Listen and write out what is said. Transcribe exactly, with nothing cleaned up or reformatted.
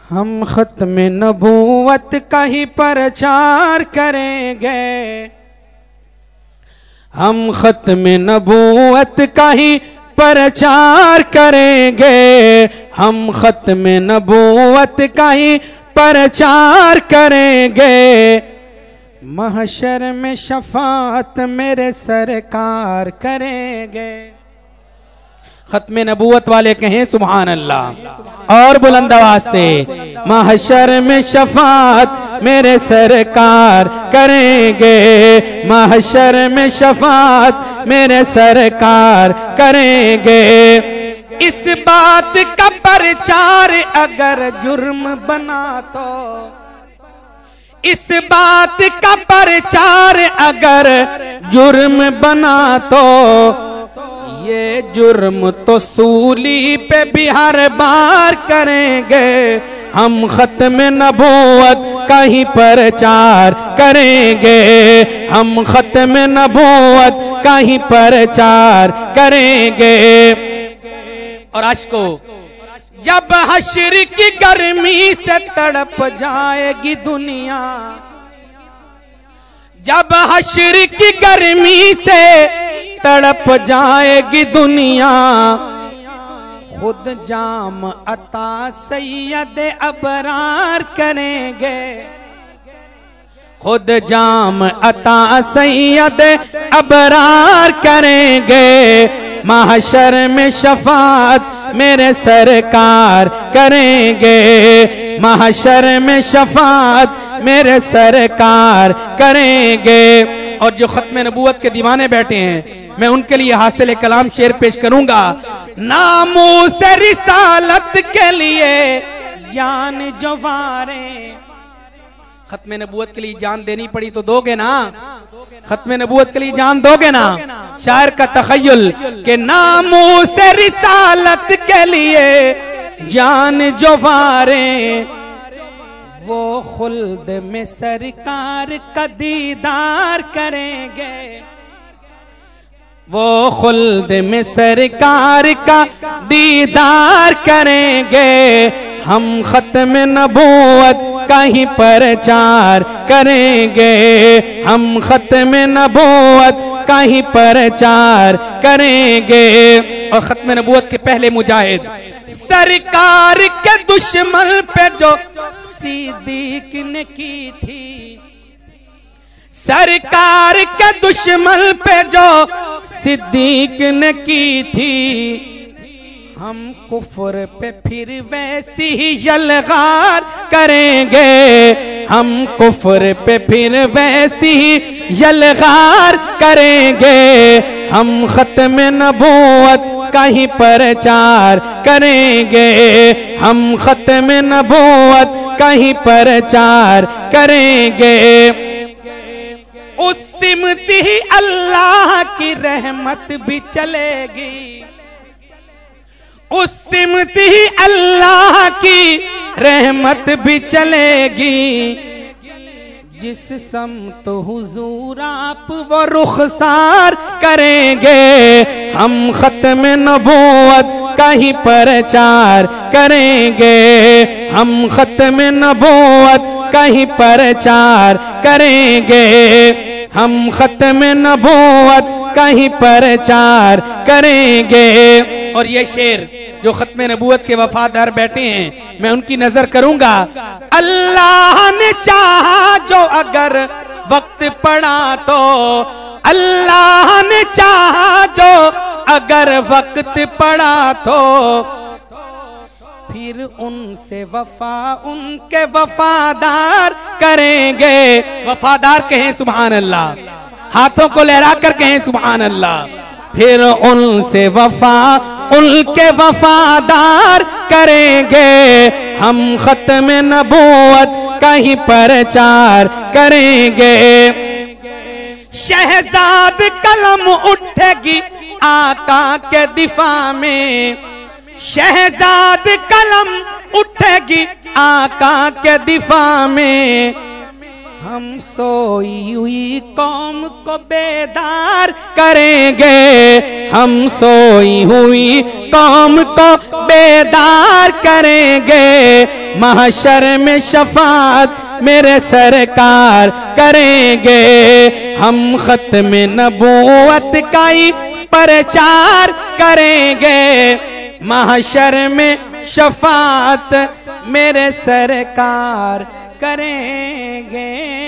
हम खत्म नबूवत का ही प्रचार करेंगे, हम खत्म नबूवत का ही प्रचार करेंगे, हम खत्म नबूवत का ही प्रचार करेंगे। महशर में शफाअत मेरे सरकार करेंगे। खत्म नबूवत वाले कहें सुभान अल्लाह और बुलंद आवाज से। महशर में शफाअत मेरे सरकार करेंगे, महशर में शफाअत मेरे सरकार करेंगे। इस बात का प्रचार अगर जुर्म बना तो, इस बात का प्रचार अगर जुर्म बना तो, ये जुर्म तो सूली पे भी हर बार करेंगे। हम खत्म नबूवत का ही प्रचार करेंगे, हम खत्म नबूवत का ही प्रचार करेंगे। और अश्को जब हश्र की गर्मी से तड़प जाएगी दुनिया, जब हश्र की गर्मी से तड़प जाएगी दुनिया, खुद जाम अता सैयद अबरार करेंगे, खुद जाम अता सैयद अबरार करेंगे। महशर में शफाअत मेरे सरकार करेंगे, महशर में शफाअत मेरे सरकार करेंगे। और जो खत्म नबूवत के दीवाने बैठे हैं, मैं उनके लिए हासिल कलाम शेर पेश करूंगा। नामूस रिसालत के लिए जान जो वारे, खत्म नबूवत के लिए जान देनी पड़ी तो दोगे ना, खत्म नबूवत के लिए जान दोगे ना। शायर का तखय्युल के नामूस रिसालत के लिए जान जो वारे, वो खुल्द में सरकार का दीदार करेंगे, वो खुल्द में सरकार का दीदार करेंगे। हम खत्म नबूवत का ही प्रचार करेंगे, हम खत्म नबूवत का ही प्रचार करेंगे। और खत्म नबूवत के पहले मुजाहिद सरकार के दुश्मन पे जो सिद्दीक ने की थी, सरकार के दुश्मन पे जो सिद्दीक ने की थी, हम कुफ्र पे फिर वैसी ही यलगार करेंगे, हम कुफ्र पे फिर वैसी ही यलगार करेंगे। हम खत्म नबूवत का ही प्रचार करेंगे, हम खत्म नबूवत का ही प्रचार करेंगे। उस सिमत ही अल्लाह की रहमत भी चलेगी, उस सिमत ही अल्लाह की रहमत भी चलेगी। जिस समत हुजूर आप वो रुखसार करेंगे, हम खत्म नबूवत का ही प्रचार करेंगे, हम खत्म नबूवत का ही प्रचार करेंगे, हम खत्म नबूवत का ही प्रचार करेंगे। और ये शेर जो खत्म नबूवत के वफादार बैठे हैं, मैं उनकी नजर करूंगा। अल्लाह ने चाहा जो अगर वक्त पड़ा तो, अल्लाह ने चाहा जो अगर वक्त पड़ा तो, फिर उनसे वफा उनके वफादार करेंगे। वफादार कहें सुभान अल्लाह, हाथों को लहरा कर कहें सुभान अल्लाह। फिर उनसे वफा उनके वफादार करेंगे, हम खत्म नबूवत का ही प्रचार करेंगे। शहजाद कलम उठेगी आका के दिफा में, शहजाद कलम उठेगी आका के दिफा में, हम सोई हुई कौम को बेदार करेंगे, हम सोई हुई कौम को बेदार करेंगे, महशर में शफाअत मेरे सरकार करेंगे, हम खत्म नबूवत का ही प्रचार करेंगे, महशर में शफाअत मेरे सरकार करेंगे।